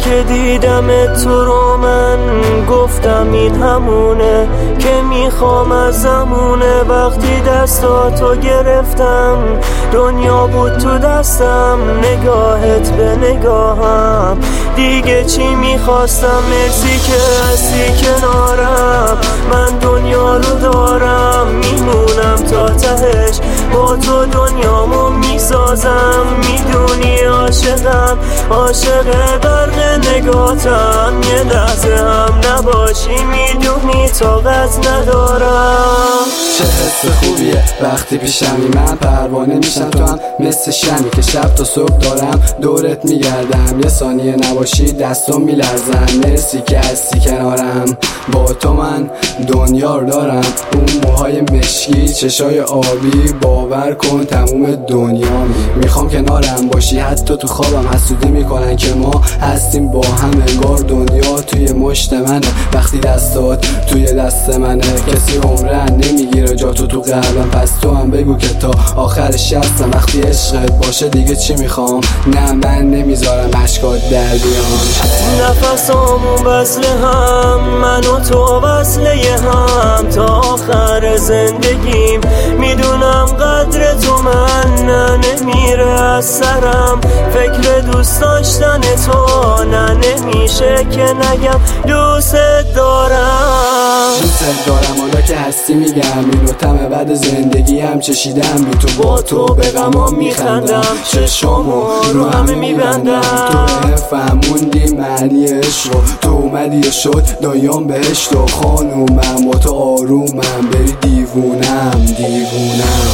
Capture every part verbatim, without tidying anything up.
که دیدم تو رو من گفتم این همونه که میخوام از زمونه. وقتی دستاتو گرفتم دنیا بود تو دستم، نگاهت به نگاهم دیگه چی میخواستم. مرسی که هستی کنارم، من دنیا رو دارم میمونم تا تهش، با تو دنیامو میسازم. میدونی عاشقم، عاشق برق نگاتم، یه لحظه هم نباشی میدونی طاقت ندارم. چه حس خوبیه وقتی پیشمی، من پروانه میشم تو هم مثل شمی که شب تا صبح دارم دورت میگردم. یه ثانیه نباشی دستم میلرزن. مرسی که هستی کنارم، با تو من دنیا رو دارم. اون موهای مشکی چشای آبی، باور کن تموم دنیا می میخوام کنارم باشی. حتی تو خوابم حسودی میکنن که ما هستیم با هم، انگار دنیا توی مشت منه وقتی دستات توی دست منه. کسی عمرن نمیگیره جا تو تو قلبم، پس تو هم بگو که تا آخرش هستم. وقتی عشقت باشه دیگه چی میخوام، نه من نمیذارم اشکات در بیان. نفسامون وصله هم، من و تو وصله هم تا آخر زندگیم. میدونم قدر تو من نه نمیره از سرم، فکر دوست داشتن تو نه نمیشه که نگم دوست دارم. دوست دارم حالا که هستی میگم، اینو تمه بعد زندگی هم چشیدم. بی تو با تو به غمام میخندم، چشامو رو همه میبندم. تو نفهموندی معنی عشق رو، تو اومدی و شد دایام بهشت و خانومم. با تو آرومم بری دیوونم دیوونم.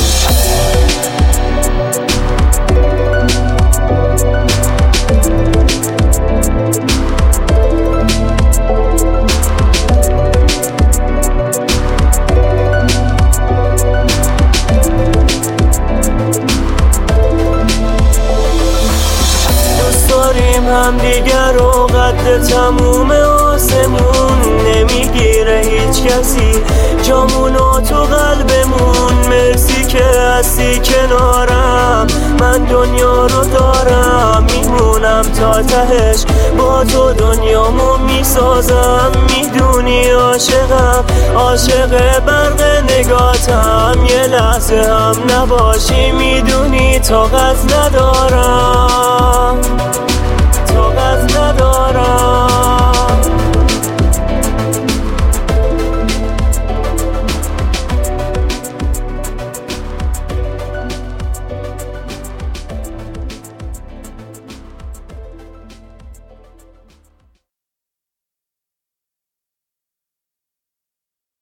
هم دیگر رو قد تموم آسمون نمیگیره هیچ کسی جامونو تو قلبمون. مرسی که هستی کنارم، من دنیا رو دارم میمونم تا تهش، با تو دنیامو میسازم. میدونی عاشقم، عاشق برق نگاتم، یه لحظه هم نباشی میدونی طاقت ندارم، طاقت ندارم.